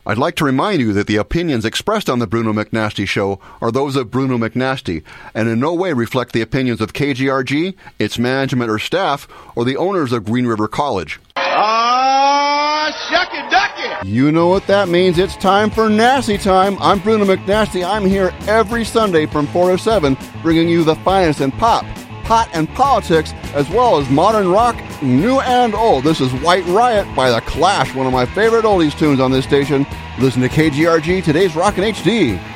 I'd like to remind you that the opinions expressed on the Bruno McNasty Show are those of Bruno McNasty, and in no way reflect the opinions of KGRG, its management or staff, or the owners of Green River College. Shucky ducky! You know what that means. It's time for Nasty Time. I'm Bruno McNasty. I'm here every Sunday from 4 to 7, bringing you the finest in pop, pot, and politics, as well as modern rock, new and old. This is White Riot by The Clash, one of my favorite oldies tunes on this station. Listen to KGRG, today's Rockin' HD.